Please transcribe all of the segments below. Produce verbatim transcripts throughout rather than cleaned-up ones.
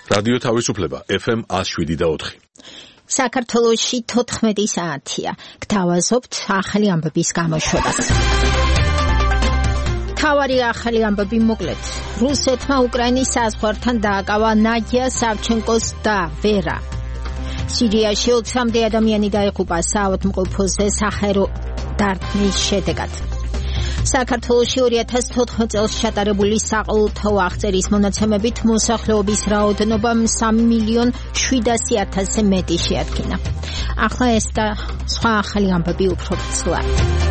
რადიო თავისუფლება ეფ ემ one oh seven და four. საქართველოში თოთხმეტი საათია. გთავაზობთ ახალი ამბების გამოშვებას. თავარი ახალი ამბები მოკლედ. რუსეთმა უკრაინის საზღვართან დააკავა ნადია სავჩენკოს და ვერა. სირიაში ოცამდე ადამიანი დაიღუპა საავადმყოფოზე საჰაერო დარტყმის შედეგად. საქართველოში two thousand fourteen წელს ჩატარებული საყოველთაო აღწერის მონაცემებით მოსახლეობის რაოდენობა three მილიონ seven hundred thousand-ზე მეტი შეადგინა. ახლა ეს და სხვა ახალი ამბები უფრო ცვლად.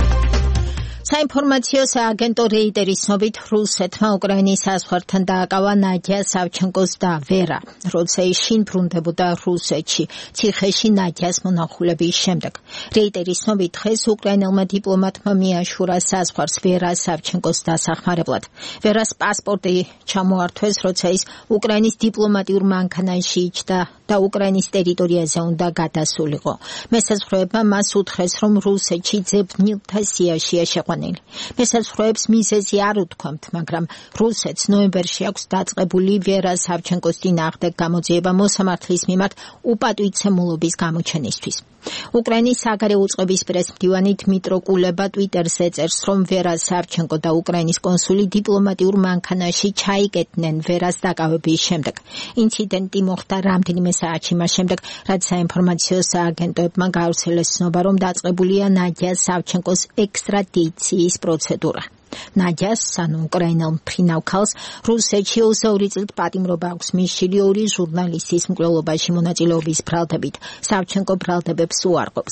საინფორმაციო სააგენტო რეიტერის ცნობით რუსეთმა უკრაინის საზღვართან დააკავა ნადია სავჩენკოს და ვერა, როცა ის შინ ბრუნდებოდა რუსეთში, ციხეში ნადიას მონახულების შემდეგ. რეიტერის ცნობით დღეს უკრაინელმა დიპლომატმა მიაშურა საზღვარს ვერა სავჩენკოს დასახმარებლად. ვერას პასპორტი ჩამოართვეს, როცა ის უკრაინის დიპლომატიურ მანქანაში იჯდა და უკრაინის ტერიტორიაზე უნდა გადასულიყო. მესაზღვრეებმა მას უთხრეს, რომ რუსეთში ძებნილთა სიაშია შეყვანილი. მესაზღვრეებს მიზეზი არ უთქვამთ, მაგრამ რუსეთს ნოემბერში აქვს დაწყებული ვერა სავჩენკოს წინააღმდეგ გამოძიება მოსამართლის მიმართ უპატვიცემულობის გამოჩენისთვის. უკრაინის საგარეო უწყების პრესმდივანი დმიტრო კულება ტვიტერზე წერს, რომ ვერა სავჩენკო და უკრაინის კონსული დიპლომატიურ მანქანაში ჩაიკეტნენ ვერას დაკავების შემდეგ. ინციდენტი მოხდა რამდენიმე საათში მას შემდეგ, რაც საინფორმაციო სააგენტოებმა გაავრცელეს ცნობა, რომ დაწყებულია ნადია სავჩენკოს ექსტრადიციის პროცედურა. ნადიას, ანუ უკრაინელ მფრინავ ქალს, რუსეთში ოცდაორი წლით პატიმრობა აქვს მისული ორი ჟურნალისტის მკვლელობაში მონაწილეობის ბრალდებით. სავჩენკო ბრალდებებს უარყოფს.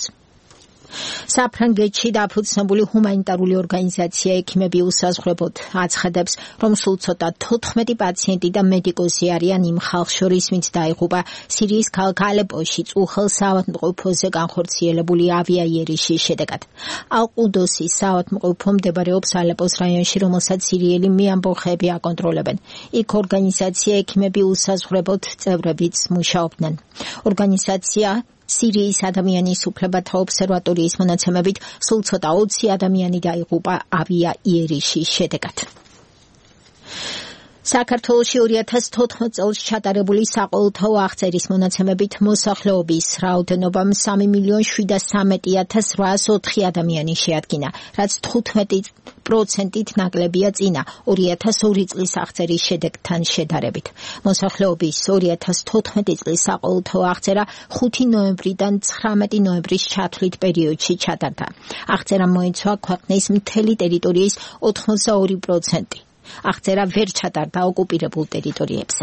საფრანგეთში დაფუძნებული ჰუმანიტარული ორგანიზაცია ექიმები უსაზღვრებოდ აცხადებს, რომ სულ ცოტა თოთხმეტი პაციენტი და მედიკოსი არიან იმ ხალხს შორის, ვინც დაიღუპა სირიის ქალაქ ალეპოში წუხელ საავადმყოფოზე განხორციელებული ავიაიერიშის შედეგად. ალ-ყუდოსის საავადმყოფო მდებარეობს ალეპოს რაიონში, რომელსაც სირიელი მეამბოხეები აკონტროლებენ. იქ ორგანიზაცია ექიმები უსაზღვრებოდ წევრებიც მუშაობდნენ. ორგანიზაცია სირიის ადამიანის უფლებათა ობსერვატორიის მონაცემებით სულ ცოტა ოცი ადამიანი დაიღუპა ავიაიერიშის შედეგად. საქართველოში two thousand fourteen წელს ჩატარებული საყოველთაო აღწერის მონაცემებით მოსახლეობის რაოდენობა three მილიონ seventy-three thousand eight hundred four ადამიანი შეადგინა, რაც თხუთმეტი პროცენტით ნაკლებია წინა two thousand two წლის აღწერის შედეგთან შედარებით. მოსახლეობის two thousand fourteen წლის საყოველთაო აღწერა ხუთი ნოემბრიდან ცხრამეტი ნოემბრის ჩათვლით პერიოდში ჩატარდა. აღწერამ მოიცვა ქვეყნის მთელი ტერიტორიის ninety-two პროცენტი. აღწერა ვერ ჩატარდა ოკუპირებულ ტერიტორიებზე.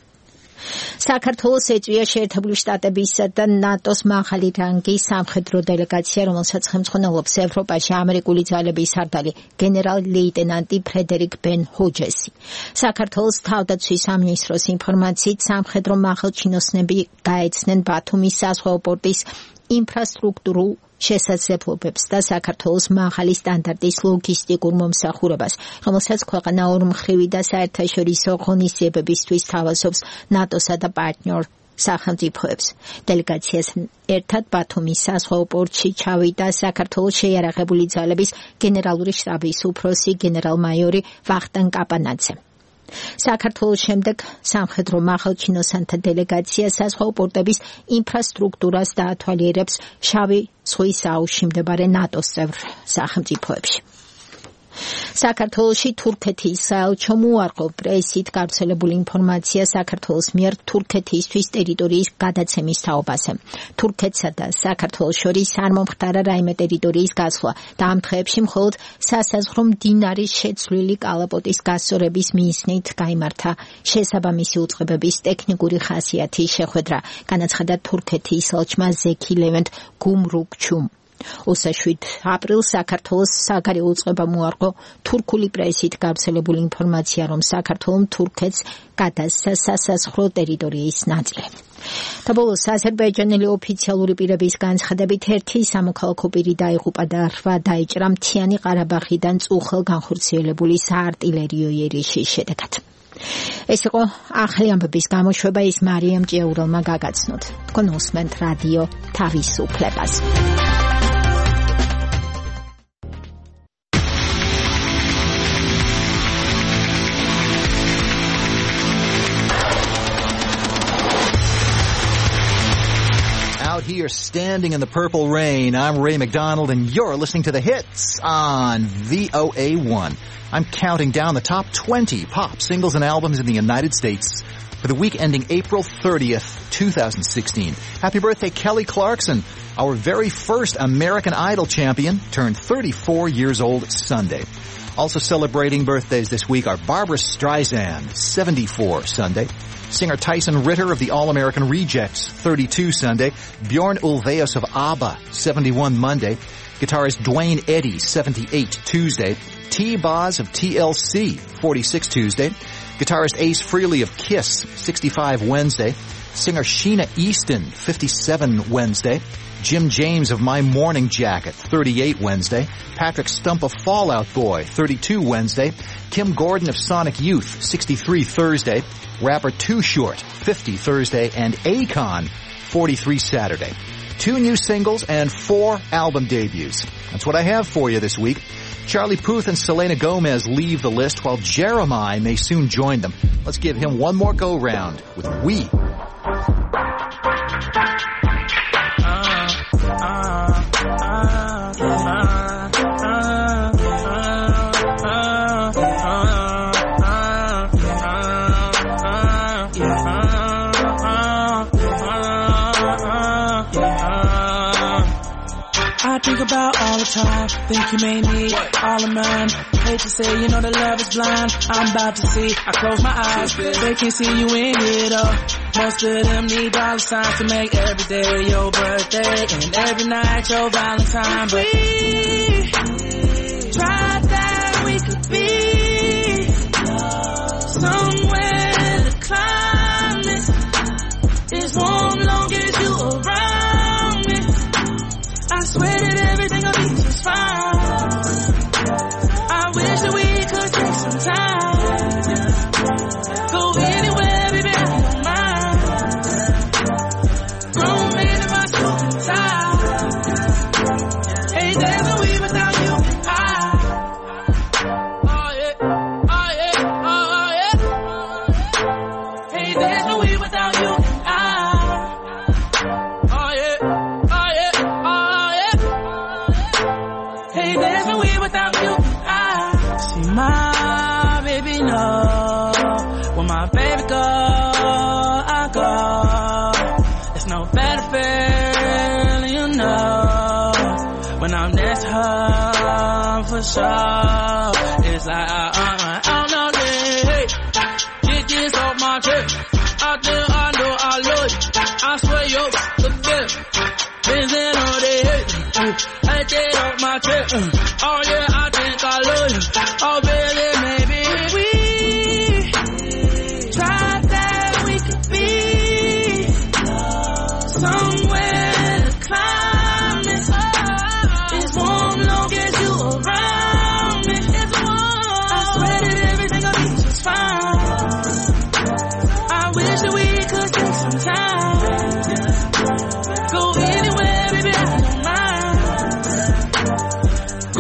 საქართველოს ეწვია შეერთებული შტატებისა და ნატოს მაღალი რანგის სამხედრო დელეგაცია, რომელსაც ხელმძღვანელობს ევროპაში ამერიკული ძალების სარდალი გენერალ-ლეიტენანტი ფრედერიკ ბენ ჰოჯესი. საქართველოს თავდაცვის სამინისტროს ინფორმაციით სამხედრო მაღალჩინოსნები გაეცნენ ბათუმის საზღვაო პორტის ინფრასტრუქტურულ შესაძლებლობებს და საქართველოს მაღალი სტანდარტის ლოგისტიკურ მომსახურებას, რომელსაც ქვეყანა ორმხრივი და საერთაშორისო ღონისძიებებისთვის თავაზობს ნატოსა და პარტნიორ სახელმწიფოებს. დელეგაციასთან ერთად ბათუმის საზღვაო პორტში ჩავიდა საქართველოს შეიარაღებული ძალების გენერალური შტაბის უფროსი გენერალ-მაიორი ვახტანგ კაპანაძე. საქართველოს შემდეგ სამხედრო მაღალჩინოსანთა დელეგაცია საზღვაო პორტების ინფრასტრუქტურას დაათვალიერებს შავი ზღვის აუზში მდებარე ნატოს წევრ სახელმწიფოებში. საქართველოში თურქეთის საელჩომ უარყო პრესით გავრცელებული ინფორმაცია საქართველოს მიერ თურქეთისთვის ტერიტორიის გადაცემის თაობაზე. თურქეთსა და საქართველოს შორის არ მომხდარა რაიმე ტერიტორიის გასვლა და ამ დღეებში მხოლოდ სასაზღვრო მდინარის შეცვლილი კალაპოტის გასწორების მიზნით გაიმართა შესაბამისი უწყებების ტექნიკური ხასიათის შეხვედრა, განაცხადა თურქეთის ელჩმა ზექი ლევენტ გუმრუგჩუმ. twenty-seventh აპრილს საქართველოს საგარეო უწყებამ უარყო თურქული პრესით გავრცელებული ინფორმაცია, რომ საქართველოს თურქეთს გადასცა სასაზღვრო ტერიტორიის ნაწილი. და ბოლოს აზერბაიჯანელი ოფიციალური პირების განცხადებით ერთი სამოქალაქო პირი დაიღუპა და რვა დაიჭრა მთიანი ყარაბაღიდან წუხელ განხორციელებული საარტილერიო იერიშის შედეგად. ეს იყო ახალი ამბების გამოშვება, ის მარიამ ჭიაურელმა გაგაცნოთ. თქვენ უსმენთ რადიო თავისუფლებას. Standing in the Purple Rain. I'm Ray McDonald, and you're listening to The Hits on V O A one. I'm counting down the top twenty pop singles and albums in the United States for the week ending April thirtieth, twenty sixteen. Happy birthday, Kelly Clarkson, our very first American Idol champion, turned thirty-four years old Sunday. Also celebrating birthdays this week are Barbra Streisand, seventy-four Sunday. Singer Tyson Ritter of the All-American Rejects, thirty-two Sunday. Bjorn Ulvaeus of ABBA, seventy-one Monday. Guitarist Dwayne Eddy, seventy-eight Tuesday. T-Boz of T L C, forty-six Tuesday. Guitarist Ace Frehley of Kiss, sixty-five Wednesday. Singer Sheena Easton, fifty-seven Wednesday. Jim James of My Morning Jacket, thirty-eight Wednesday. Patrick Stump of Fall Out Boy, thirty-two Wednesday. Kim Gordon of Sonic Youth, sixty-three Thursday. Rapper Too Short, fifty Thursday. And Akon, forty-three Saturday. Two new singles and four album debuts. That's what I have for you this week. Charlie Puth and Selena Gomez leave the list, while Jeremiah may soon join them. Let's give him one more go-round with We. I think about all the time, think you may need all of mine. Hate to say, you know the love is blind. I'm about to see, I close my eyes, they can't see you in here though. Most of them need dollar signs to make every day your birthday and every night your Valentine. But we tried that we could be somewhere the climate is warm long as you around me. I swear that everything will be just fine. I wish that we could take some time. Go anywhere, baby, I don't mind. Grown man in my suit and tie. Hey, there's no way without you and I. Oh yeah, oh yeah, oh yeah. Hey, there's no way without you and I. Oh yeah, oh yeah, oh yeah. Hey, there's no way without you and I. See my baby know when my baby go, I go. There's no better feeling, you know, when I'm next to her for sure. It's like I, I, I'm not hey, get this off my chest. Out there, I know I love you. I swear you're the best. Listen all day, hey, I get off my chest. Oh yeah, I think I love you. Oh baby, maybe we tried that we could be somewhere the climate is warm long as you around me. It's warm. I swear that everything will be just fine. I wish that we could take some time. Go anywhere, baby, I don't mind.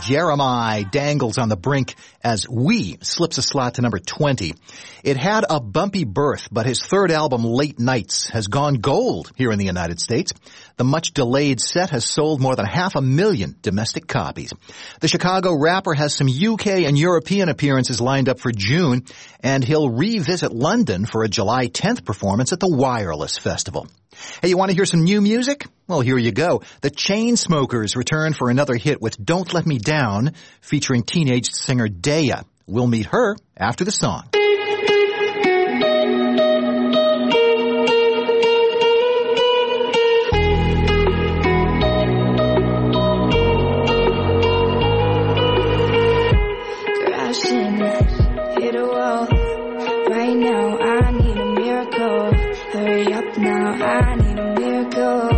Jeremiah dangles on the brink as We slips a slot to number twenty. It had a bumpy birth, but his third album, Late Nights, has gone gold here in the United States. The much-delayed set has sold more than half a million domestic copies. The Chicago rapper has some U K and European appearances lined up for June, and he'll revisit London for a July tenth performance at the Wireless Festival. Hey, you want to hear some new music? Well, here you go. The Chainsmokers return for another hit with Don't Let Me Down, featuring teenage singer Daya. We'll meet her after the song. Crashing, hit a wall. Right now, I need a miracle. Hurry up now, I need a miracle.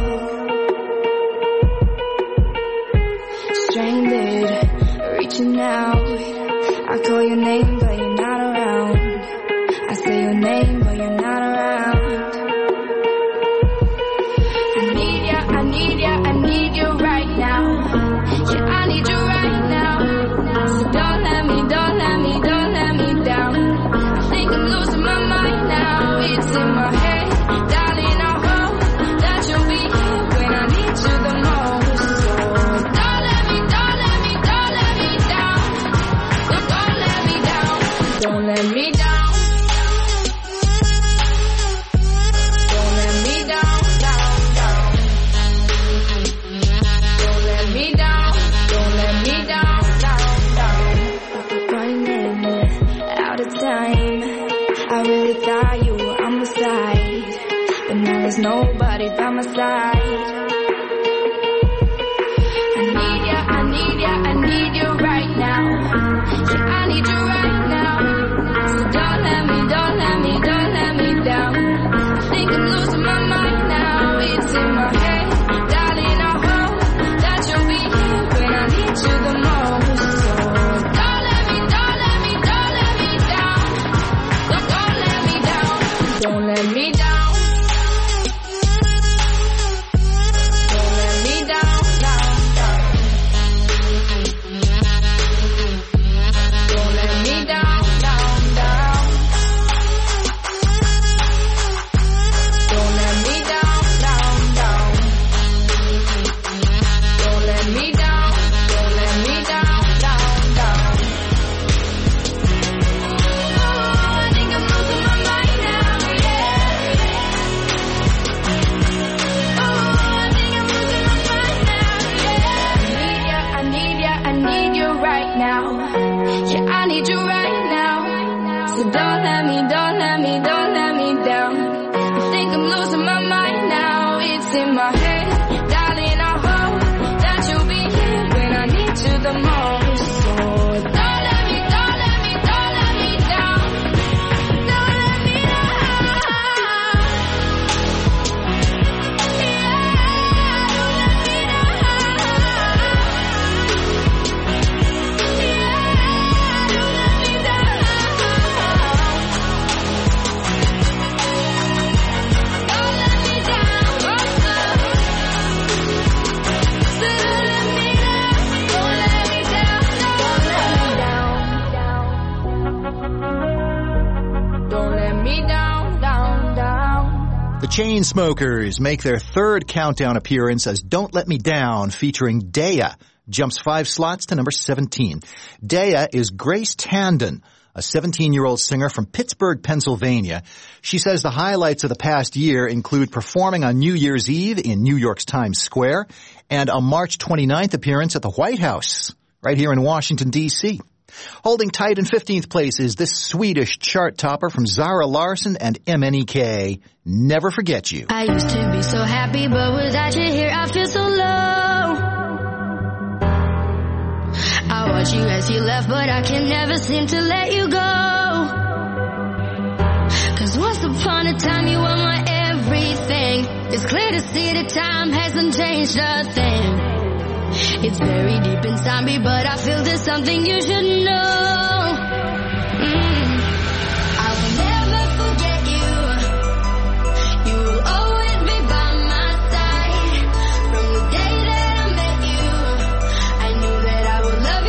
Stranded, reaching out. I call your name, but you're not around. I say your name, but you're not around. I need ya, I need ya, I need you right now. Yeah, I need you right now. So don't let me, don't let me, don't let me down. I think I'm losing my mind now. It's in my head. Nobody by my side. I need ya, I need ya, I need you right now. Yeah, I need you right now. So don't let me, don't let me, don't let me down. I think I'm losing my mind now. It's in my head, darling. I hope that you'll be here when I need you the most. So don't let me, don't let me, don't let me down. Don't, don't let me down. Don't let me down. Chainsmokers make their third countdown appearance as Don't Let Me Down, featuring Daya, jumps five slots to number seventeen. Daya is Grace Tandon, a seventeen-year-old singer from Pittsburgh, Pennsylvania. She says the highlights of the past year include performing on New Year's Eve in New York's Times Square and a March twenty-ninth appearance at the White House, right here in Washington, D C Holding tight in fifteenth place is this Swedish chart topper from Zara Larsson and M N E K, Never Forget You. I used to be so happy, but without you here I feel so low. I watch you as you left, but I can never seem to let you go. Cause once upon a time you were my everything. It's clear to see that time hasn't changed a thing. It's very deep inside me, but I feel there's something you should know. Mm. I will never forget you. You will always be by my side. From the day that I met you, I knew that I would love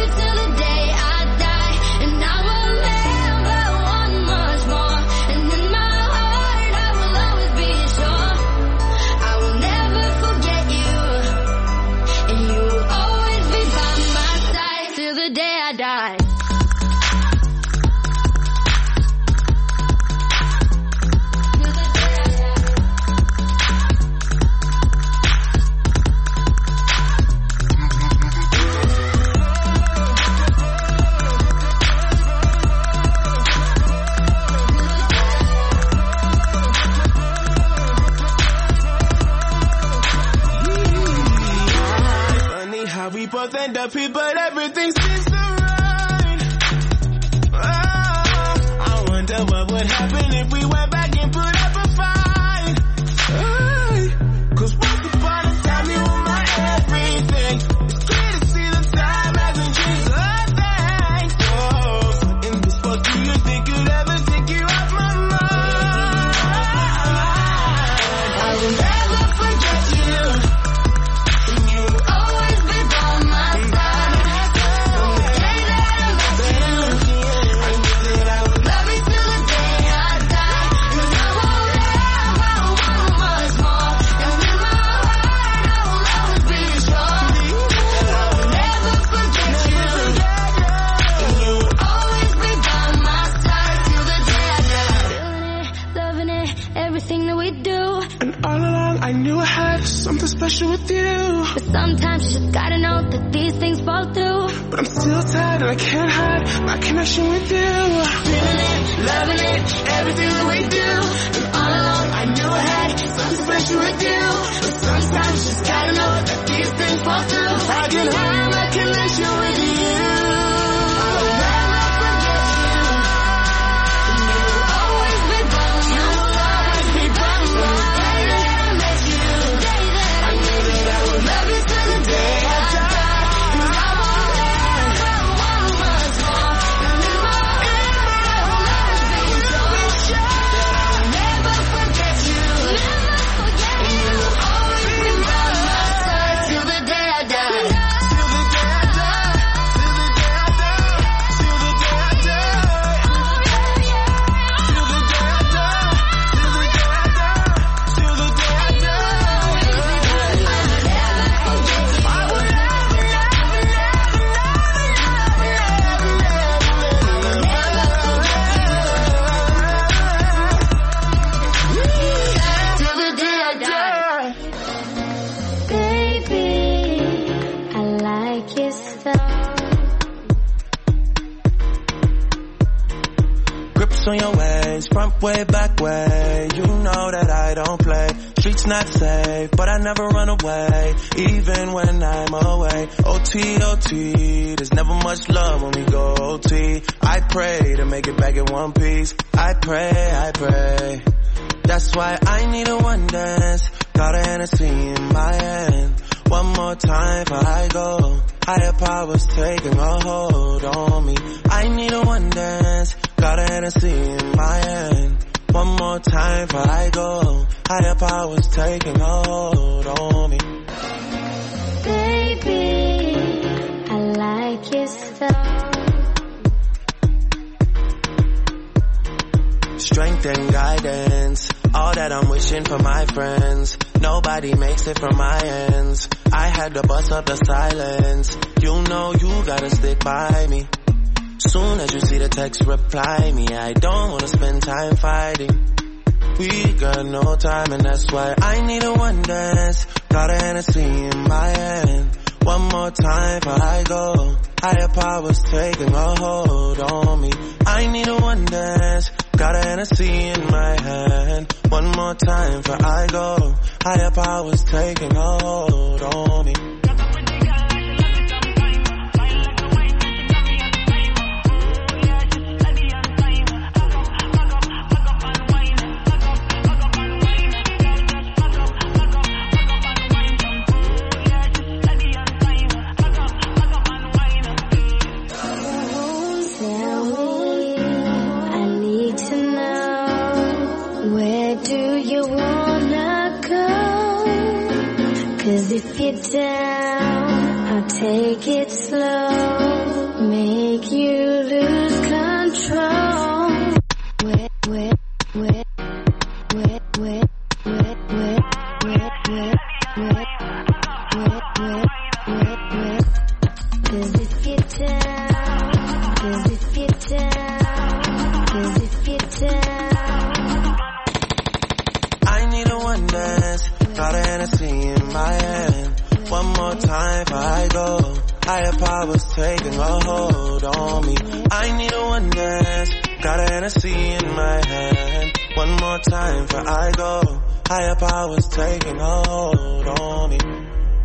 end up here, but everything seems so right. Oh, I wonder what would happen if we went back and put up a fight. Oh, cause once upon a time you were my everything. It's clear to see the time hasn't changed a thing. Oh, in this world, do you think you'd ever take you off my mind? I will never forget you. And you'll always be by my side. From the day that I met you, I knew that I would love you till the day I die. Cause I won't ever want much more. And in my heart I will always be sure that I will never forget you. And you'll always be by my side till the day I die. Feeling it, loving it, everything that we do. And all along I knew I had something special with you. But sometimes you just gotta know that these things fall through. But I'm still tired and I can't hide my connection with you. Feeling it, loving it, everything that we do. And all along I knew I had something special with you. But sometimes you just gotta know that these things fall through. I can hide my connection with you. I will never forget you. And you will always be by me. You will always be by me. From the day that I met you, I knew that I would love you till the day I die. Cause I won't ever want much more. And in my heart I will always be sure that I will never forget you. And you will always be by my side till the day I die. Till the day I die. Till the day I die. Till the day I die. Till the day I die. Till the day I die. Till the day I die. I will never, never, till the day I die. Baby, I like your style. Grips on your ways, front way, back way. You know that I don't play. Streets not safe, but I never run away, even when I'm away. O T, O T, there's never much love when we go O T. I pray to make it back in one piece. I pray, I pray. That's why I need a one dance. Got a Hennessy in my hand. One more time before I go. Higher powers taking a hold on me. I need a one dance. Got a Hennessy in my hand. One more time before I go. Higher powers taking a hold on me. Baby, I like your style. Strength and guidance, all that I'm wishing for my friends. Nobody makes it from my ends. I had to bust up the silence. You know you gotta stick by me. Soon as you see the text, reply me. I don't wanna spend time fighting. We got no time and that's why I need a one dance. Got a Hennessy in my hand. One more time before I go. Higher powers taking a hold on me. I need a one dance. Got a Hennessy in my hand. One more time before I go. Higher powers taking a hold on me. If you're down, I'll take it slow, make you lose control. Where, where, where, where, where, where, where, where, where, where, where, where, where, where. 'Cause if you're down, 'cause if you're down, 'cause if you're down. I need a one dance. Got a Hennessy in my hand. One more time before I go. Higher powers taking a hold on me. I need a one dance. Got a Hennessy in my hand. One more time before I go. Higher powers taking a hold on me.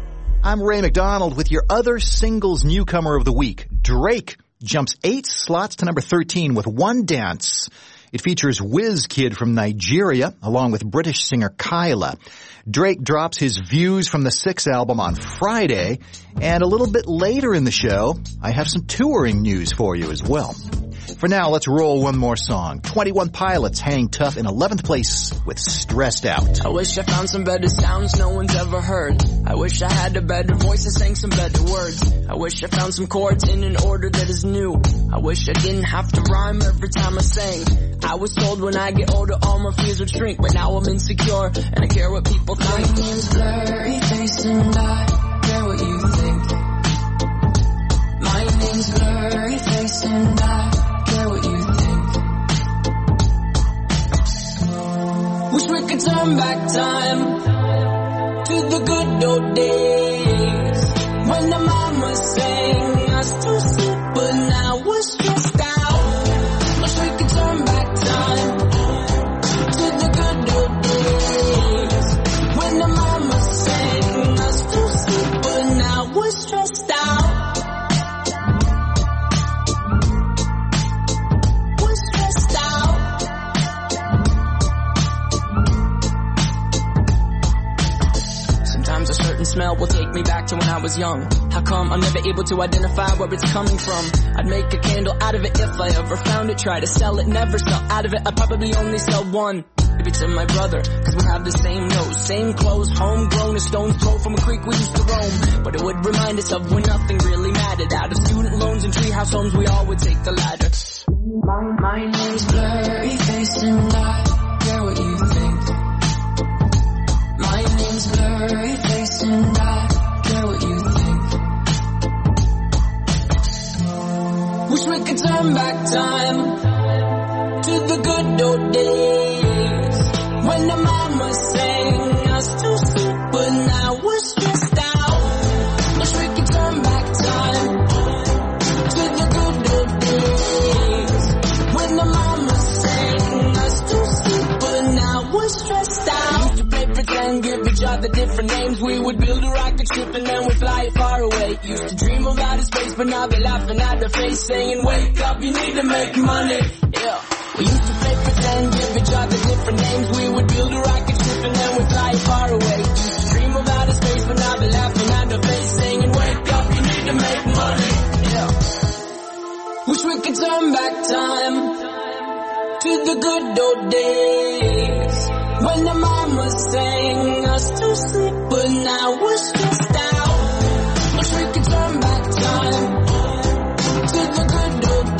I'm Ray McDonald with your other singles newcomer of the week. Drake jumps eight slots to number thirteen with One Dance. It features WizKid from Nigeria, along with British singer Kyla. Drake drops his Views from the Six album on Friday, and a little bit later in the show, I have some touring news for you as well. For now, let's roll one more song. twenty-one Pilots hang tough in eleventh place with Stressed Out. I wish I found some better sounds no one's ever heard. I wish I had a better voice and sang some better words. I wish I found some chords in an order that is new. I wish I didn't have to rhyme every time I sang. I was told when I get older all my fears would shrink, but now I'm insecure and I care what people think. My name's Blurry Face and I care what you think. My name's Blurry Face and I care what you think. Wish we could turn back time to the good old days when the mama sang us to sleep, but now we're stressed out. Wish we could turn back time to the good old days when the mama sang us to sleep, but now we're stressed out. Smell will take me back to when I was young. How come I'm never able to identify where it's coming from? I'd make a candle out of it if I ever found it. Try to sell it, never sell out of it. I'd probably only sell one. Maybe to my brother, cause we have the same nose, same clothes, homegrown, a stone's throw from a creek we used to roam. But it would remind us of when nothing really mattered. Out of student loans and treehouse homes, we all would take the ladder. My, my name's Blurry Face and I care what you think. My name's Blurry Face and I care what you think. Wish we could turn back time to the good old days when the mama sang us to sleep, but now we're stressed out. Wish we could turn back time to the good old days when the mama sang us to sleep, but now we're stressed out. Used to play pretend, give each other different names. We would build a rocket ship and then we'd fly it far away. Used to dream of outer space, but now they're laughing at the face, saying, wake up, you need to make money. Yeah. We used to play pretend, give each other different names. We would build a rocket ship and then we'd fly it far away. Used to dream of outer space, but now they're laughing at the face, saying, wake up, you need to make money. Yeah. Wish we could turn back time to the good old days when the mama sang us to sleep, but now we're stressed out. Wish we could turn back time to the good old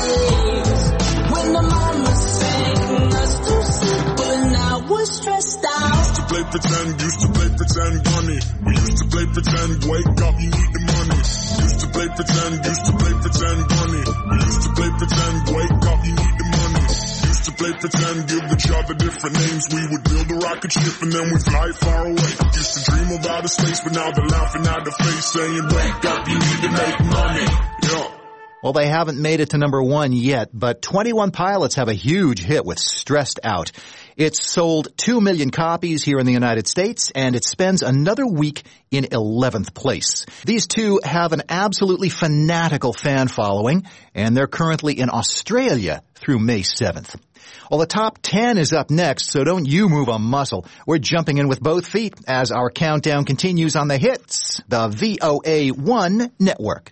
days when the mama sang us to sleep, but now we're stressed out. Used to play pretend, used to play pretend, bunny. We used to play pretend, wake up, you need the money. Used to play pretend, used to play pretend, bunny. We used to play pretend, wake up, you need the money. Used to play pretend, give each other different names. We would build a rocket ship and then we fly far away. Used to dream of outer space, but now they're laughing at the face, saying, wake up, you need to make money. Yeah. Well, they haven't made it to number one yet, but twenty-one Pilots have a huge hit with Stressed Out. It's sold two million copies here in the United States, and it spends another week in eleventh place. These two have an absolutely fanatical fan following, and they're currently in Australia through May seventh. Well, the top ten is up next, so don't you move a muscle. We're jumping in with both feet as our countdown continues on the hits, the V O A one Network.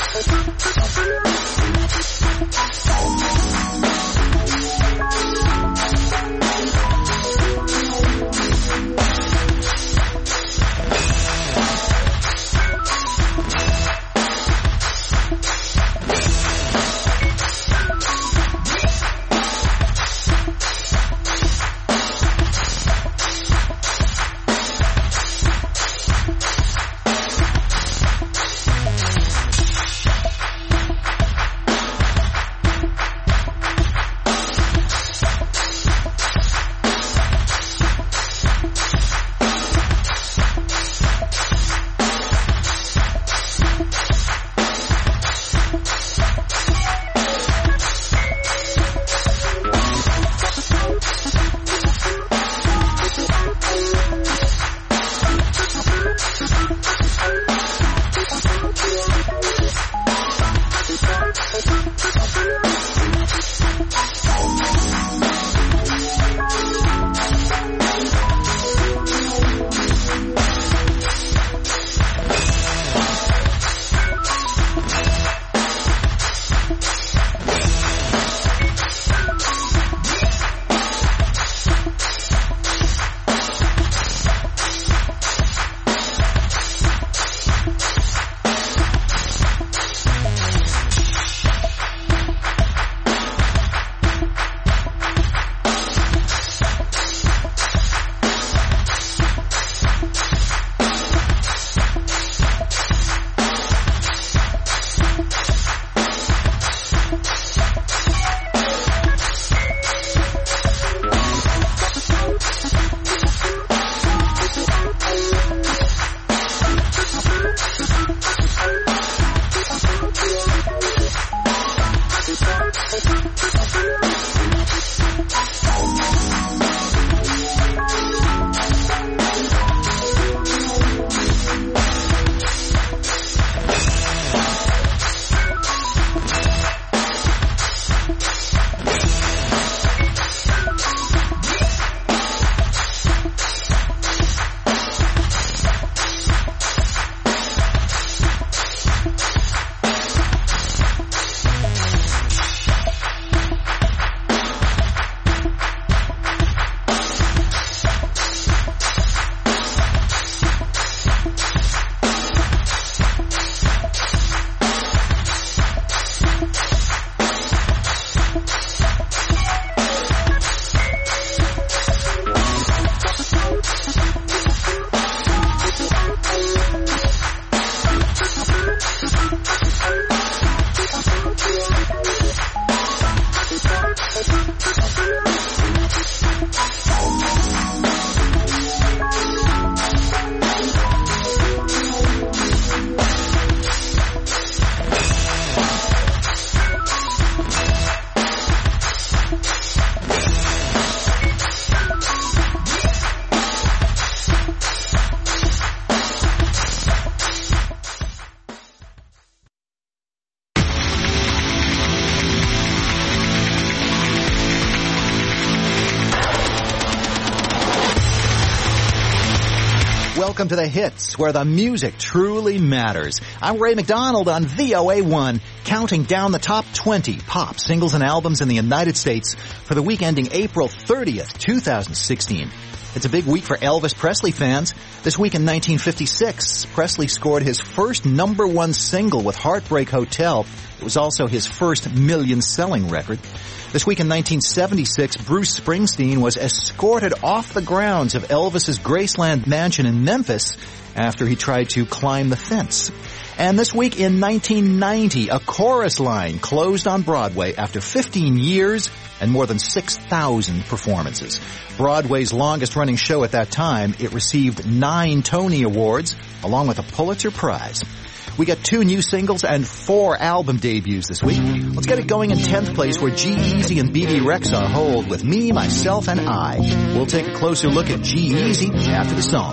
Welcome to the hits, where the music truly matters. I'm Ray McDonald on V O A one, counting down the top twenty pop singles and albums in the United States for the week ending April thirtieth, twenty sixteen. It's a big week for Elvis Presley fans. This week in nineteen fifty-six, Presley scored his first number one single with Heartbreak Hotel. It was also his first million-selling record. This week in nineteen seventy-six, Bruce Springsteen was escorted off the grounds of Elvis's Graceland mansion in Memphis after he tried to climb the fence. And this week in nineteen ninety, a chorus line closed on Broadway after fifteen years and more than six thousand performances. Broadway's longest-running show at that time, it received nine Tony Awards, along with a Pulitzer Prize. We got two new singles and four album debuts this week. Let's get it going in tenth place, where G-Eazy and B B Rexa hold with Me, Myself, and I. We'll take a closer look at G-Eazy after the song.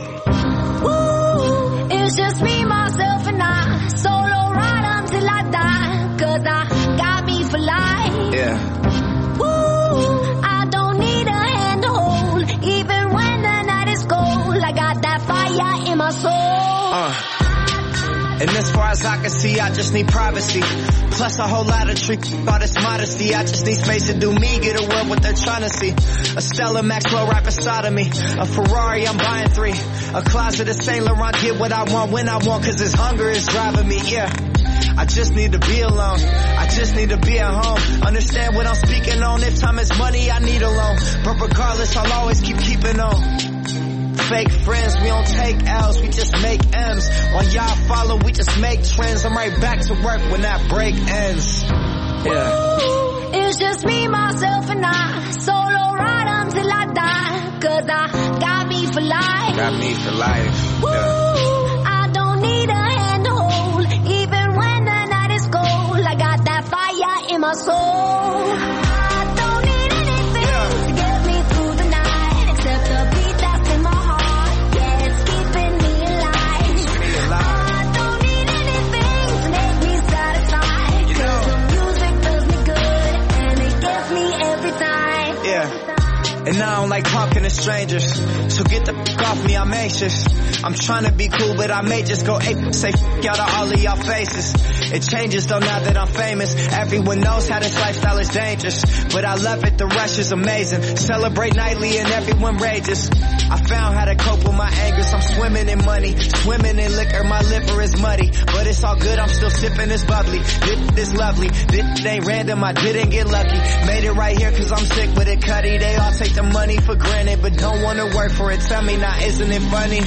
Woo, it's just me, myself, and I. Solo ride until I die, 'cause I got me for life. Yeah. Woo, I don't need a hand to hold, even when the night is cold. I got that fire in my soul. Uh. And as far as I can see, I just need privacy. Plus a whole lot of trick about this modesty. I just need space to do me, get away what they're trying to see. A Stella Maxwell right beside of me. A Ferrari, I'm buying three. A closet of Saint Laurent, get what I want when I want, cause this hunger is driving me, yeah. I just need to be alone. I just need to be at home. Understand what I'm speaking on. If time is money, I need a loan. But regardless, I'll always keep keeping on. Fake friends, we don't take L's, we just make M's. While y'all follow, we just make trends. I'm right back to work when that break ends. Yeah. Ooh, it's just me, myself, and I. Solo ride until I die. Cause I got me for life. Got me for life. Ooh, yeah. I don't need a hand to hold. Even when the night is cold, I got that fire in my soul. I don't need anything yeah. to get me through the night, except the beat that's in my heart. Yeah, it's keeping me alive. Me alive. I don't need anything to make me satisfied. You know. Cause the music does me good, and it gets me every time. Yeah. And I don't like talking to strangers, so get the f*** off me, I'm anxious. I'm trying to be cool, but I may just go ape, say f*** out of all of y'all faces. It changes though now that I'm famous. Everyone knows how this lifestyle is dangerous, but I love it, the rush is amazing. Celebrate nightly and everyone rages. I found how to cope with my angers. I'm swimming in money, swimming in liquor, my liver is muddy, but it's all good, I'm still sipping this bubbly. This is lovely, this ain't random, I didn't get lucky. Made it right here cause I'm sick with it, Cuddy. They all take the money for granted, but don't wanna work for it. Tell me now, isn't it funny?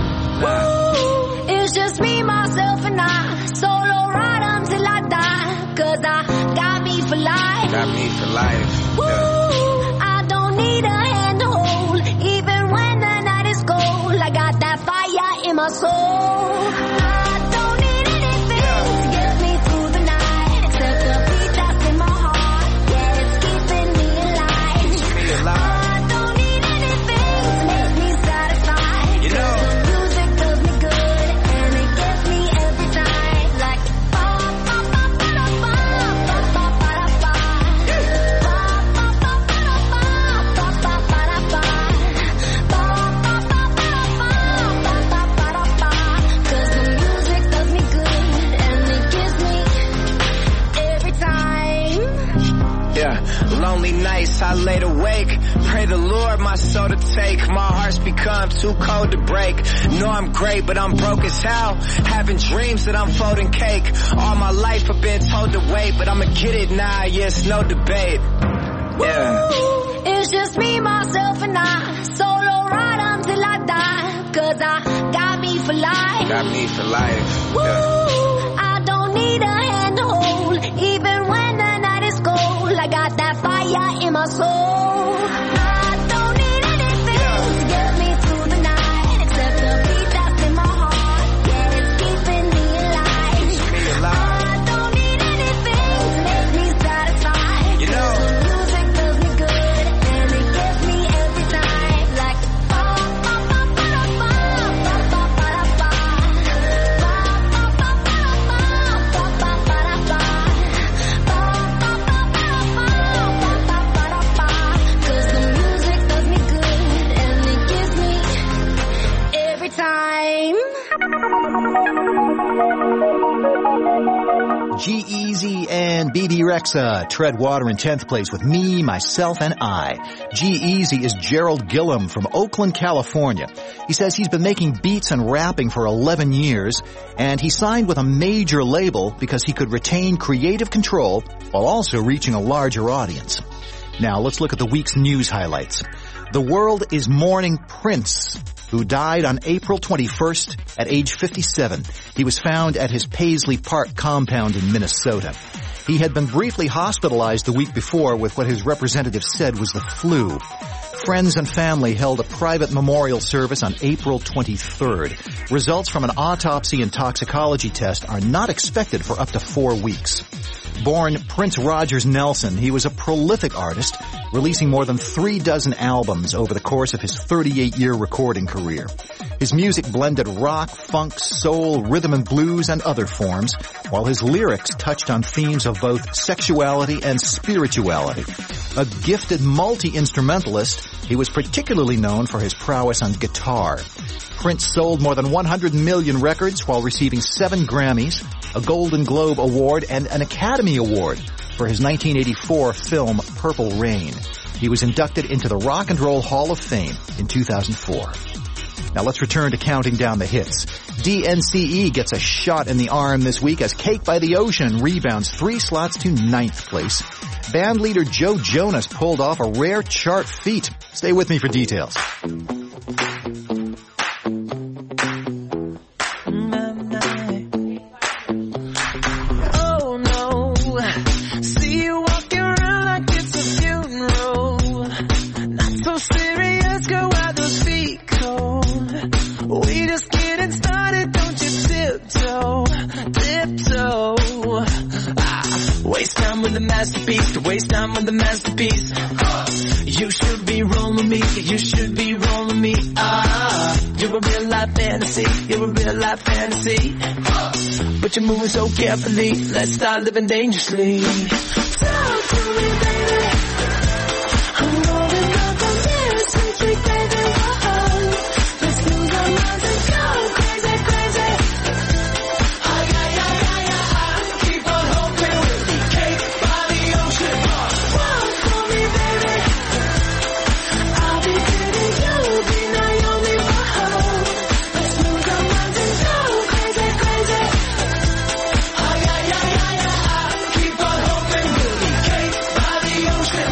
Ooh, it's just me, myself, and I. Solo ride until I die. Cause I got me for life. Got me for life. Ooh, yeah. I don't need a hand to hold. Even when the night is cold, I got that fire in my soul. I don't need anything yeah. to get me through the night, except the beat that's in my heart. Yeah, it's keeping me alive. Keep me alive. I don't need anything to make me satisfied. You know. Lonely nights, I laid awake. Pray the Lord my soul to take. My heart's become too cold to break. Know I'm great, but I'm broke as hell. Having dreams that I'm folding cake. All my life I've been told to wait, but I'ma get it now, yes, no debate. Yeah. Ooh, it's just me, myself, and I. Solo ride until I die. Cause I got me for life. Got me for life. Ooh, yeah. I don't need a hand to hold. Even when the night is cold, I got that fire in my soul. I don't need anything yeah. to get me through the night, except the beat that's in my heart. Yeah, it's keeping me alive. Keep me alive. I don't need anything to make me satisfied. You know. The music does me good, and it gets me every time. Like ba ba ba ba ba ba ba ba ba ba ba ba ba ba ba ba ba. Cause the music does me good, and it gives me every time. G-Eazy and B D Rexa tread water in tenth place with Me, Myself, and I. G-Eazy is Gerald Gillum from Oakland, California. He says he's been making beats and rapping for eleven years, and he signed with a major label because he could retain creative control while also reaching a larger audience. Now let's look at the week's news highlights. The world is mourning Prince, who died on April twenty-first at age fifty-seven. He was found at his Paisley Park compound in Minnesota. He had been briefly hospitalized the week before with what his representatives said was the flu. Friends and family held a private memorial service on April twenty-third. Results from an autopsy and toxicology test are not expected for up to four weeks. Born Prince Rogers Nelson, he was a prolific artist, releasing more than three dozen albums over the course of his thirty-eight-year recording career. His music blended rock, funk, soul, rhythm and blues, and other forms, while his lyrics touched on themes of both sexuality and spirituality. A gifted multi-instrumentalist, he was particularly known for his prowess on guitar. Prince sold more than one hundred million records while receiving seven Grammys, a Golden Globe Award, and an Academy Award for his nineteen eighty-four film Purple Rain. He was inducted into the Rock and Roll Hall of Fame in two thousand four. Now let's return to counting down the hits. D N C E gets a shot in the arm this week as Cake by the Ocean rebounds three slots to ninth place. Band leader Joe Jonas pulled off a rare chart feat. Stay with me for details. Masterpiece, to waste time with the masterpiece. Uh, you should be rolling me, you should be rolling me. Ah, uh, you're a real life fantasy, you're a real life fantasy. Uh, but you're moving so carefully, let's start living dangerously. Talk to me, baby. I'm rolling up on this street, baby. Whoa, let's lose our minds and go crazy, crazy. Ah, yeah, yeah, yeah, yeah. Keep on hoping we'll be cake by the ocean. Walk for me, baby. I'll be pretty, you'll be Naomi. Whoa, let's lose our minds and go crazy, crazy. Ah, yeah, yeah, yeah, yeah. Keep on hoping we'll be cake by the ocean.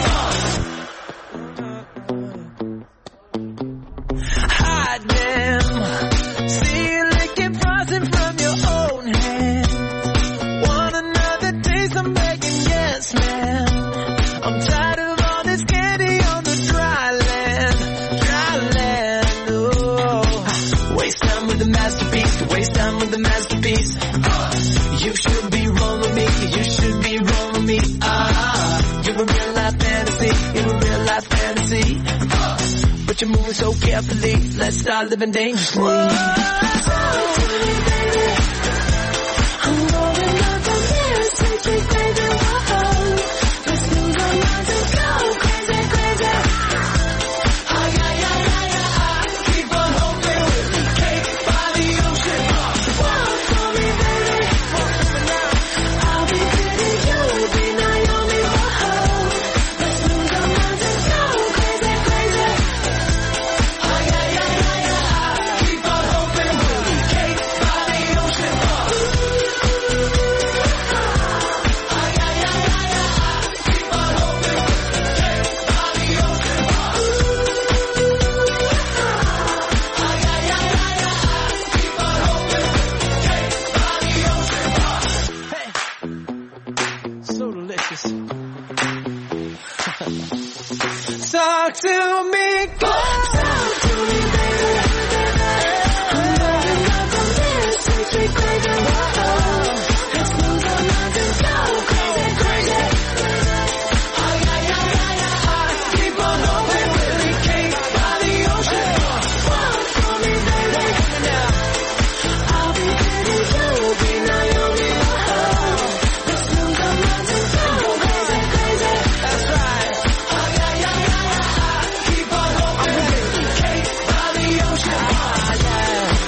Hot damn. See you licking frosting from your own hand. Want another taste? I'm begging, yes, man. I'm tired of all this candy on the dry land, dry land. Oh, waste time with the masterpiece, to waste time with the masterpiece. Uh, you should be rolling me, you should be rolling me. Ah, you're a real life fantasy, you're a real life fantasy. Uh, but you're moving so carefully, let's start living dangerously. Whoa, talk to me, baby. I'm rolling up on this street, baby. Whoa, let's lose our minds and go crazy, crazy. Ah, yeah, yeah, yeah, yeah. Keep on hoping we'll be cake by the ocean. Walk for me, baby. I'll be pretty, you'll be Naomi. Whoa, let's lose our minds and go crazy, crazy. Ah, yeah, yeah, yeah, yeah. Keep on hoping we'll be cake by the ocean. Ah, yeah, yeah, yeah, yeah. Keep on hoping we'll be cake by the ocean. Ah, yeah, yeah, yeah, yeah. Keep on hoping we'll be cake by the ocean. Hey, so delicious. Talk to me, God. Talk to me, baby. I'm rolling up on this street, baby. Whoa, let's lose our minds and go crazy, crazy. Ah, yeah, yeah, yeah, yeah. Keep on hoping we'll be cake by the ocean. Walk for me, baby. I'll be pretty, you'll be Naomi. Whoa, let's lose our minds and go crazy, crazy. That's right. Ah, yeah, yeah, yeah, yeah. Keep on hoping we'll be cake by the ocean. Ah, yeah.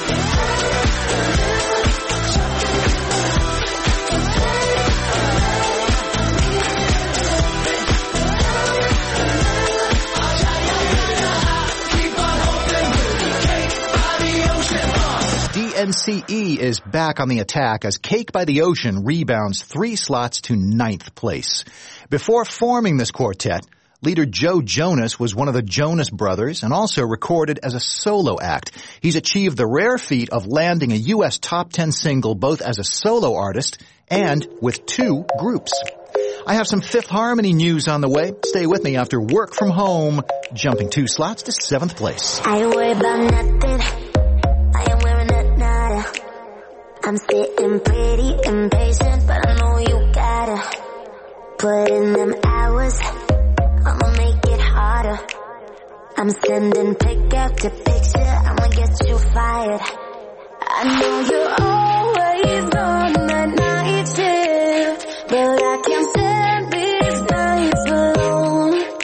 Keep on hoping we'll be cake by the ocean. D N C E is back on the attack as Cake by the Ocean rebounds three slots to ninth place. Before forming this quartet, leader Joe Jonas was one of the Jonas Brothers and also recorded as a solo act. He's achieved the rare feat of landing a U S top ten single both as a solo artist and with two groups. I have some Fifth Harmony news on the way. Stay with me after Work From Home, jumping two slots to seventh place. I ain't worried about nothing. I am wearing a nada. I'm sitting pretty impatient, but I know you gotta put in them hours. I'ma make it harder. I'm sending pick after picture. I'ma get you fired. I know you're always on the night shift, but I can't stand these nights alone.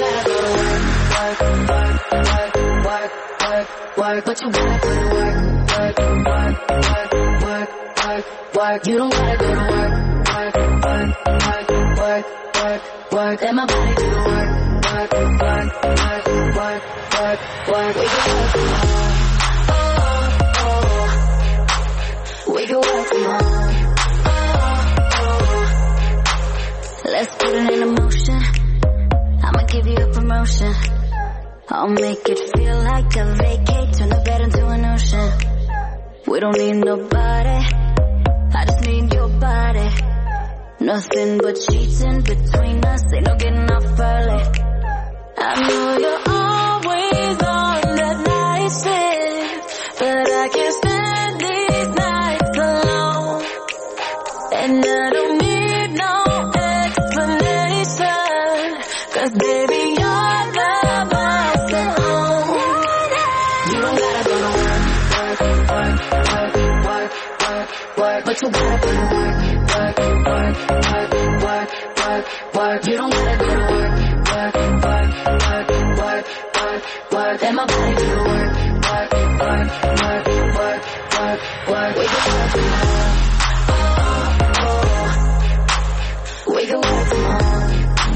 gotta go to work, work, work, work, work, work, work. But you gotta go to work, work, work, work, work, work, work. You don't gotta go to work, work, work, work, work, work, work. Let my body do the work, work, work, work, work, work, work. We can work from home, oh, oh. We can work from home, oh, oh. Let's put it in motion. I'ma give you a promotion. I'll make it feel like a vacate. Turn the bed into an ocean. We don't need nobody, I just need your body. Nothing but sheets in between us, ain't no getting off early. I know you're always on that night shift, but I can't stand these nights alone. And I don't need no explanation, cause baby you're the boss at home. You don't gotta go to work, work, work, work, work, work, but you gotta go to work, work, work, work, work, work, work. You don't gotta go to work, work, work, work, work, work, work. Let my body do the work, work, work, work, work, work, work. We can work from home, oh, oh. We can work from home,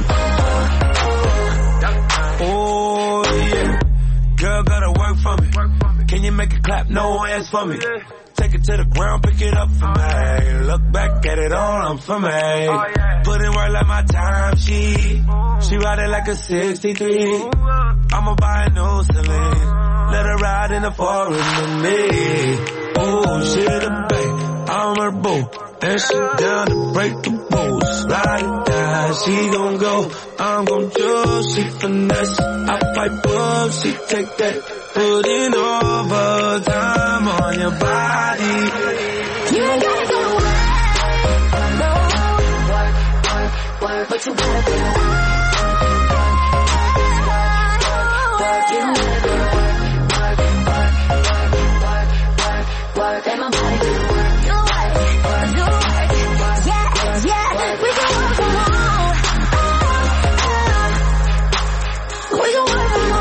oh, oh. Oh yeah, girl gotta work for me. Can you make it clap? No hands for me. Take it to the ground, pick it up for me. Look back at it all, I'm for me. Put in work like my time sheet. She ride it like a sixty-three. I'ma buy a new Celine. Let her ride in the forest with me. Oh, she the babe, I'm her boo. And she down to break the rules. Ride it down, she gon' go. I'm gon' choose, she finesse. I fight up, she take that. Put in overtime on your body. You ain't gotta go to work, no. Work, work, work, but you gotta go to work. Work, you don't gotta go to work. Work, work, work, work, work, work. Let my body do the work. Do work, do work, yeah, yeah. We can work from home. We can work from home.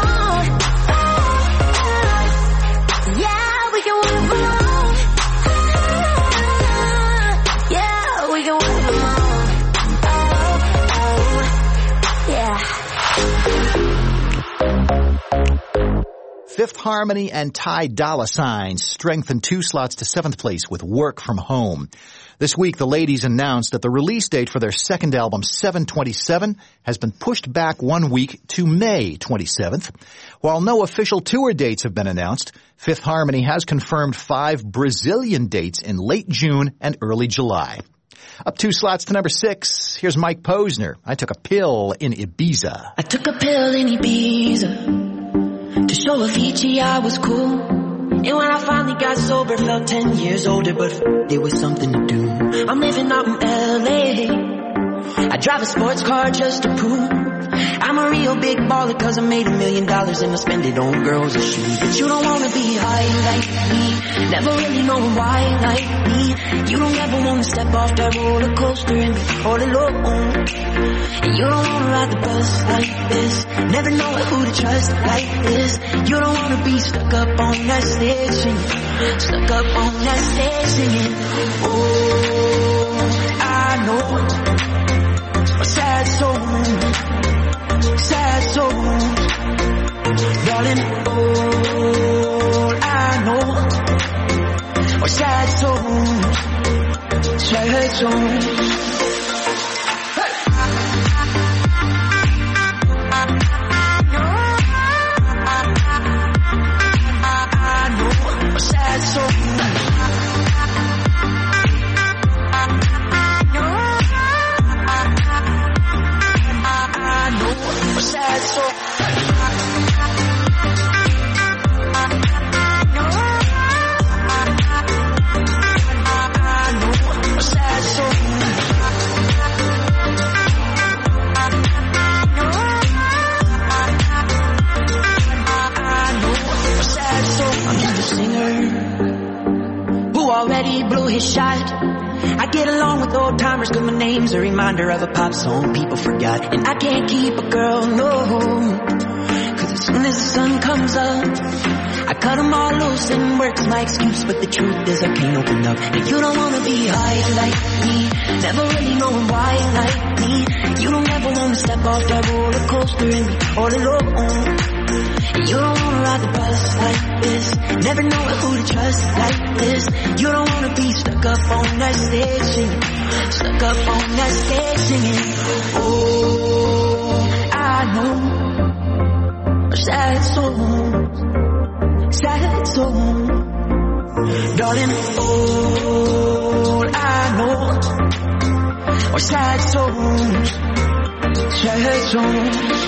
Fifth Harmony and Ty Dolla Sign strengthened two slots to seventh place with Work From Home. This week, the ladies announced that the release date for their second album, seven twenty-seven, has been pushed back one week to May twenty-seventh. While no official tour dates have been announced, Fifth Harmony has confirmed five Brazilian dates in late June and early July. Up two slots to number six, here's Mike Posner. I took a pill in Ibiza. I took a pill in Ibiza to show Avicii I was cool. And when I finally got sober, felt ten years older, but f- there was something to do. I'm living out in L A. I drive a sports car just to prove I'm a real big baller, cause I made a million dollars and I spend it on girls and shoes. But you don't wanna be high like me, never really knowing why like me. You don't ever wanna step off that roller coaster and be all alone. And you don't wanna ride the bus like this, never know who to trust like this. You don't wanna be stuck up on that stage singing, stuck up on that stage singing. Oh, I know a sad soul, sad soul, darling. All I know are sad souls, sad souls. Sad soul. Sad soul. Sad soul. rhymers, cause my name's a reminder of a pop song people forgot. And I can't keep a girl, no, cause as soon as the sun comes up, I cut them all loose and work's my excuse. But the truth is I can't open up. And you don't wanna be high like me, never really knowing why like me. You don't ever wanna step off that roller coaster and be all alone. And you don't wanna ride the bus like this, never knowing who to trust like this. You don't wanna be stuck up on that stage singing, stuck up on that stage singing. Oh, I know a sad songs, sad songs, darling. All I know are sad songs, sad songs.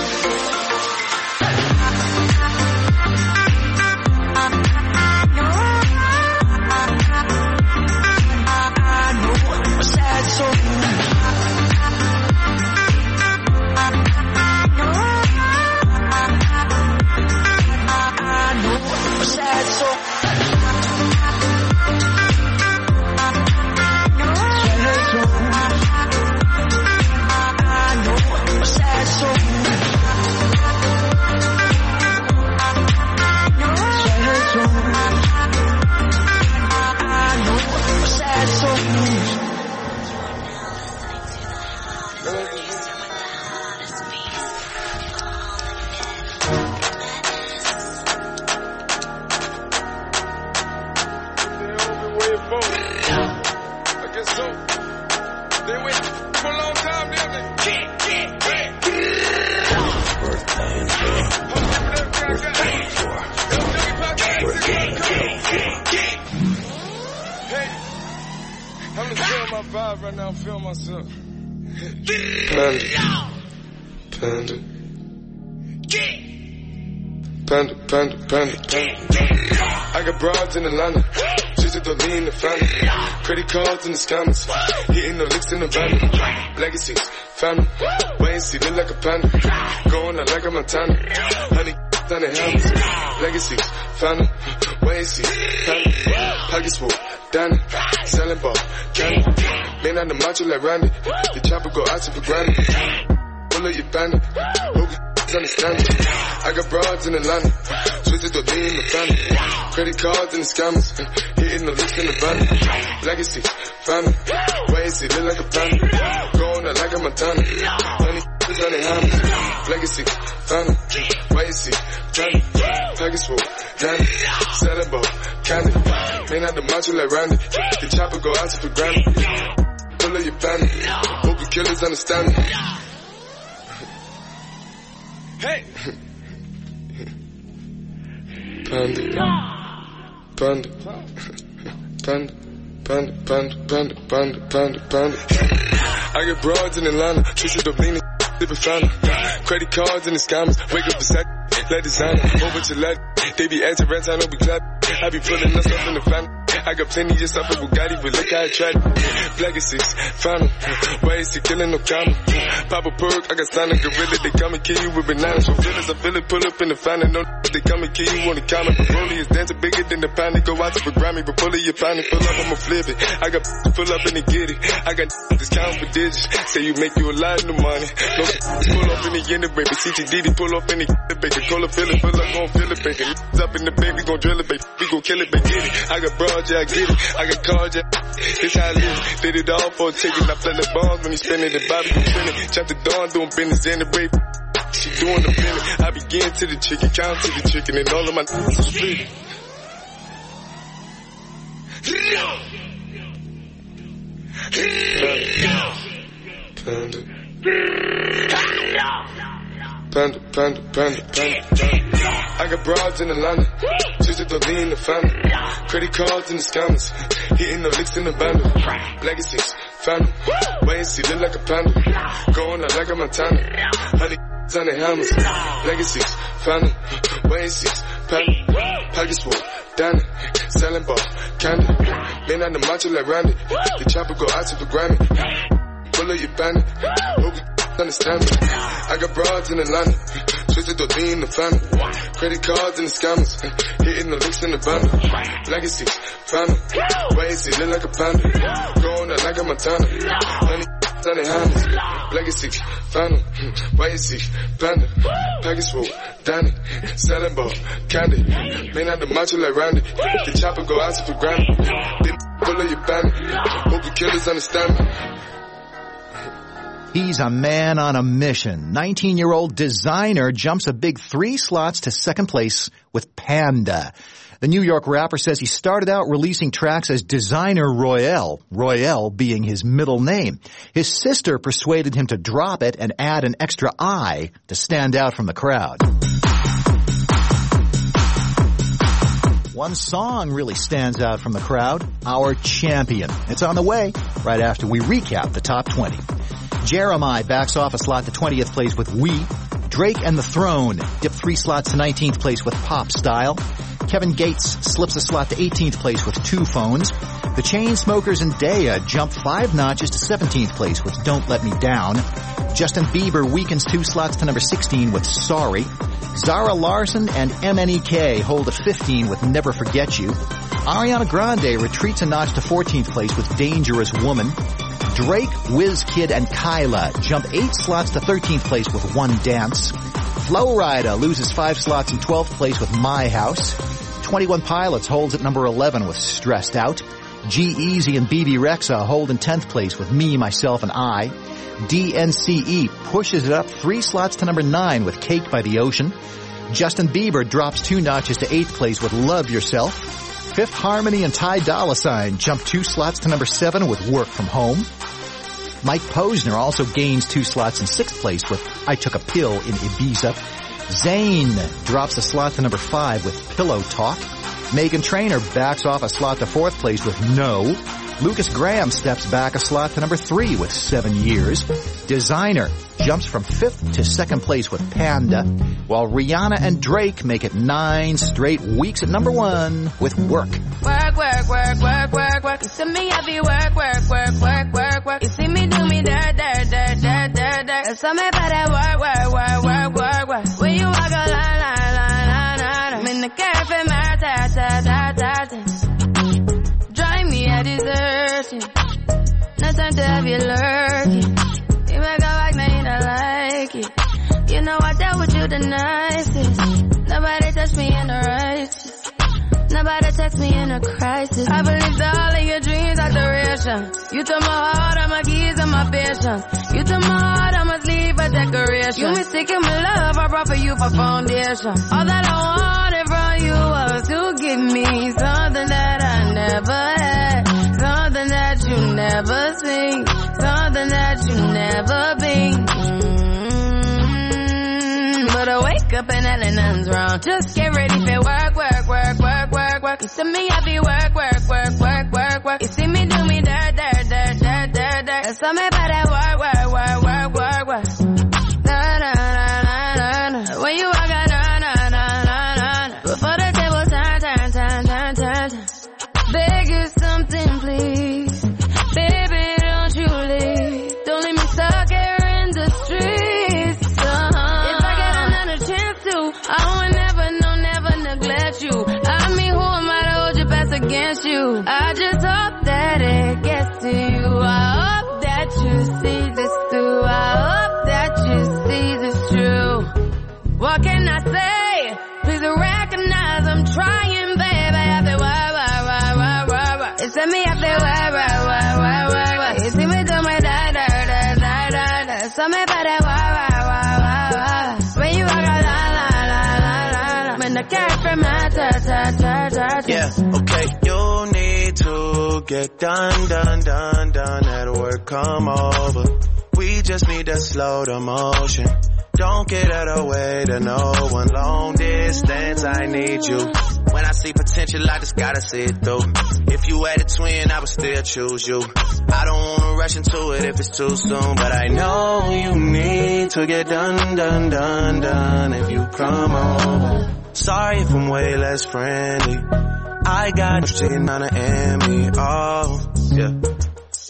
Panda, panda, panda, panda. I got broads in Atlanta, just to lean the family. Credit cards in the scammers, hitting the licks in the van. Legacies, family, wait and see, look like a panda. Going out like a Montana, honey, on the helmets. Legacies, family, wait and see, family. Pockets full, Danny, selling ball, candy. Man on the macho like Randy, the chopper go out to for granted. Pull up your bandit, hope you understand it. I got broads in Atlanta, switches to lean in the family. Credit cards and the scammers, hitting the list in the van. Legacy, family, wait and see, look like a panda. Going out like a Montana, honey, is on the hammers. Legacy, family, wait and see, family. Pockets full, Danny, selling ball, candy. Man out the macho like Randy, the chopper go out to for granted. Pull up your bandit, hope you killers understand me. Hey! Panda, panda, panda, panda, panda, panda, panda, panda, panda. I get broads in Atlanta, twisted up leaning, different family. Credit cards and the scammers, wake up beside, let designer, over to let, they be acting rats, I know we clap. I be pulling us up in the family. I got plenty just up with Bugatti, but look how I tried it. Black is six, final. Why is he killing no comma? Pop a perk, I got signed a gorilla, they come and kill you with bananas. So feelings, I feel it, pull up in the final. No, they come and kill you on the counter. Broly is dancing bigger than the pound. They go out to for Grammy, but pull it, you pound it, pull up, I'ma flip it. I got pull up and they get it. I got this count for digits. Say you make you a lot of money. No, pull up in the end of baby. C T D D, pull up in the baby. Cola fill it, fill up, gon' fill it, baby. Up in the baby, gon' drill it, baby. We gon' kill it, baby. Get it. I got broad, yeah, I get it. I got cards, yeah. This how I live. Did it all for a ticket. I play the bombs when he spinning the Bobby, he spinning. Chop the dawn, doing business in the baby. She doing the feeling. I begin to the chicken, count to the chicken, and all of my n***s are split. Panda. Panda, panda, panda, panda, panda. I got broads in Atlanta, just to lean in the family. Credit cards and the scammers, hitting the licks in the bundle. Legacies, family, wait and see, look like a panda. Going out like a Montana, honey, on the hammers. Legacies, family, wait and see, family. Pockets full, Danny, selling ball, candy. Man on the macho like Randy, the chopper go out to for Grammy. Pull up your bandit, hope you understand me. I got broads in Atlanta, Twisted the lean in the family. Credit cards and the scammers. Hitting the links in the banner. Legacy, family. Why is he look like a panda? Going out like a Montana. Honey, honey, hands. Legacy, family. Why is he panda? Package full, Danny. Selling ball, candy. Man out the macho like Randy. The chopper go out for granted. Then pull up your bandit. Hope the killers understand me. He's a man on a mission. nineteen-year-old Designer jumps a big three slots to second place with Panda. The New York rapper says he started out releasing tracks as Designer Royale, Royale being his middle name. His sister persuaded him to drop it and add an extra I to stand out from the crowd. One song really stands out from the crowd, Our Champion. It's on the way right after we recap the top twenty. Jeremiah backs off a slot to twentieth place with We. Drake and the Throne dip three slots to nineteenth place with Pop Style. Kevin Gates slips a slot to eighteenth place with Two Phones. The Chainsmokers and Daya jump five notches to seventeenth place with Don't Let Me Down. Justin Bieber weakens two slots to number sixteen with Sorry. Zara Larsson and M N E K hold at fifteen with Never Forget You. Ariana Grande retreats a notch to fourteenth place with Dangerous Woman. Drake, WizKid, and Kyla jump eight slots to thirteenth place with One Dance. Flo Rida loses five slots in twelfth place with My House. twenty-one Pilots holds at number eleven with Stressed Out. G-Eazy and B B Rexha hold in tenth place with Me, Myself, and I. D N C E pushes it up three slots to number nine with Cake by the Ocean. Justin Bieber drops two notches to eighth place with Love Yourself. Fifth Harmony and Ty Dolla $ign jump two slots to number seven with Work From Home. Mike Posner also gains two slots in sixth place with I Took a Pill in Ibiza. Zayn drops a slot to number five with Pillow Talk. Meghan Trainor backs off a slot to fourth place with No. Lucas Graham steps back a slot to number three with Seven Years. Designer jumps from fifth to second place with Panda, while Rihanna and Drake make it nine straight weeks at number one with Work. Work, work, work, work, work, work. You see me heavy work, work, work, work, work, work. You see me do me dirt, dirt, dirt, dirt, dirt, dirt. Tell me about that work, work, work, work, work, work. When you walk a line, line, line, line, line. I'm in the cafe, my ta, ta, ta, ta, ta. Drive me a desertion. No time to have you lurking. You make a like, now you don't like it. You know I dealt with you the nicest. Nobody touched me in the righteous. Nobody text me in a crisis. I believed all of your dreams are duration. You took my heart, all my keys, and my patience. You took my heart, I must leave a decoration. You mistaken my love, I brought for you for foundation. All that I wanted from you was to give me something that I never had. Something that you never seen. Something that you never been. Mm-hmm. But I wake up and hell nothing's wrong. Just get ready for work, work, work, work, work, work. You see me happy work, work, work, work, work, work. You see me do me dirt, dirt, dirt, dirt, dirt, dirt. Tell me about that work, work, work, work, work, work. Na na na na na na. When you walk out, na na na na na. Before the table turn, turn, turn, turn, turn, turn. Beg you something, please. Baby, don't you leave. Don't leave me stuck here in the streets. Uh-huh. If I get another chance to, I would never, no, never neglect you. I mean, who am I to hold your best against you? I just hope that it gets to you. I hope that you see this too. I hope that you see this true. What can I say? Please recognize I'm trying, baby. I feel why, why, why, why, why, why. It's me, I feel why, why, why, why, why, why. You see me do my da, da, da, da, da, da. Tell me about that why, why, why, why, why. When you walk out, la, la, la, la, la, la. When the cat from my ta, ta, ta, ta, ta. Yeah, okay, you need to get done, done, done, done. That work come over. We just need to slow the motion. Don't get out of the way to no one. Long distance, I need you. When I see potential, I just gotta see it through. If you had a twin, I would still choose you. I don't wanna rush into it if it's too soon, but I know you need to get done, done, done, done if you come over. Sorry if I'm way less friendly. I got shit on the enemy, oh, yeah.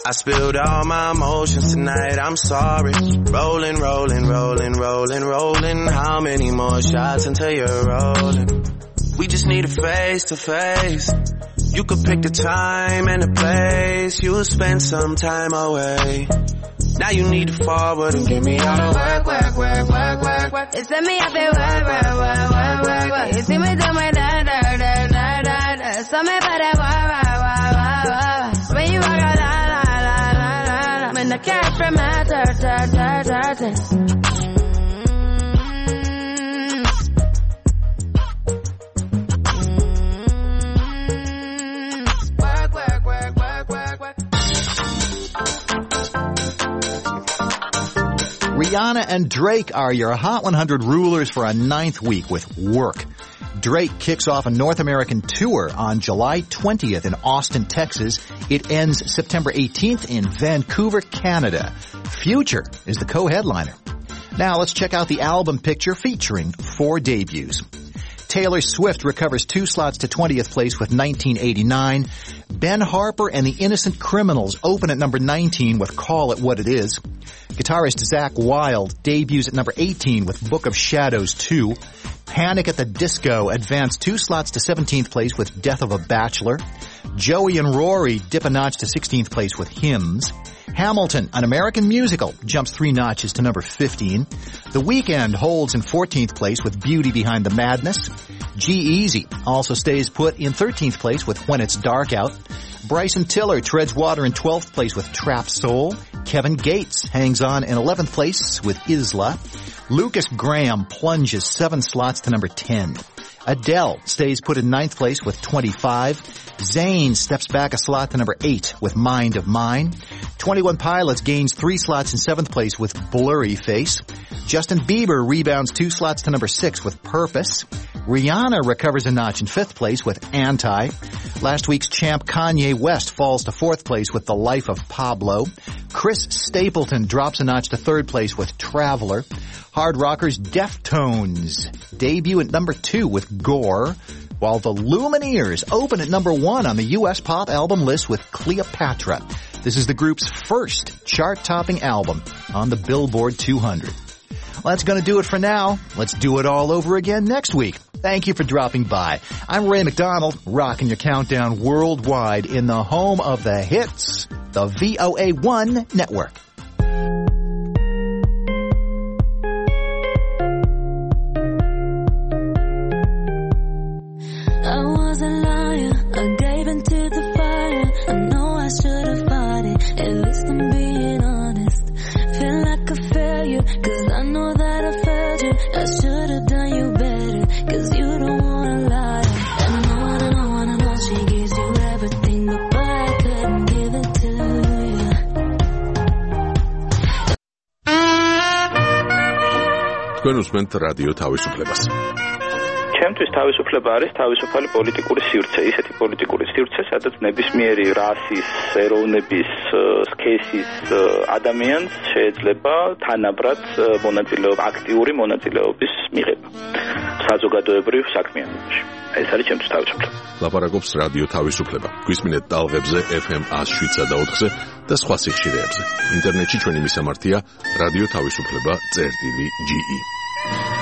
I spilled all my emotions tonight, I'm sorry. Rolling, rolling, rolling, rolling, rolling. How many more shots until you're rolling? We just need a face to face. You could pick the time and the place. You'll spend some time away. Now you need to forward and get me out of work, work, work, work, work, work. It's me up there, work, work, work, work, work, work. You see me do my da, da, da, da, da, da. So me put that work, work, work, work, work. When you walk out, la, la, la, la, la, la. When the cash from my dirt, dirt, dirt, dirt, dirt. Rihanna and Drake are your Hot one hundred rulers for a ninth week with Work. Drake kicks off a North American tour on July twentieth in Austin, Texas. It ends September eighteenth in Vancouver, Canada. Future is the co-headliner. Now let's check out the album picture featuring four debuts. Taylor Swift recovers two slots to twentieth place with nineteen eighty-nine. Ben Harper and the Innocent Criminals open at number nineteen with Call It What It Is. Guitarist Zakk Wylde debuts at number eighteen with Book of Shadows two. Panic at the Disco advanced two slots to seventeenth place with Death of a Bachelor. Joey and Rory dip a notch to sixteenth place with Hymns. Hamilton, an American musical, jumps three notches to number fifteen. The Weeknd holds in fourteenth place with Beauty Behind the Madness. G-Eazy also stays put in thirteenth place with When It's Dark Out. Bryson Tiller treads water in twelfth place with Trap Soul. Kevin Gates hangs on in eleventh place with Isla. Lucas Graham plunges seven slots to number ten. Adele stays put in ninth place with twenty-five. Zayn steps back a slot to number eight with Mind of Mine. twenty-one Pilots gains three slots in seventh place with Blurry Face. Justin Bieber rebounds two slots to number six with Purpose. Rihanna recovers a notch in fifth place with Anti. Last week's champ Kanye West falls to fourth place with The Life of Pablo. Chris Stapleton drops a notch to third place with Traveler. Hard rockers Deftones debut at number two with Gore, while the Lumineers open at number one on the U S pop album list with Cleopatra. This is the group's first chart-topping album on the Billboard two hundred. Well, that's going to do it for now. Let's do it all over again next week. Thank you for dropping by. I'm Ray McDonald, rocking your countdown worldwide in the home of the hits, the V O A one Network. I was a liar, I gave into the fire. I know I should have fought it, at least I'm being honest. Feel like a failure, cause I know that I failed you. I should have done you better, cause you don't wanna lie. And I know, and I know, and I know she gives you everything, but boy, I couldn't give it to you. თქვენ უსმენთ რადიო თავისუფლებას. ჩემთვის თავისუფლება არის თავისუფალი პოლიტიკური სივრცე, ისეთი პოლიტიკური სივრცე, სადაც ნებისმიერი რასის, ეროვნების, სქესის ადამიანს შეიძლება თანაბრად მონაწილეობა, აქტიური მონაწილეობის მიღება საზოგადოებრივ საქმიანობაში. ეს არის ჩემთვის თავისუფლება. ლაპარაკობს რადიო თავისუფლება. გვისმინეთ ტალღებზე ეფ ემ one oh seven point four-ზე და სხვა სიხშირეებზე. ინტერნეტში ჩვენი მისამართია რადიო თავისუფლება წერტილი ჯი ი.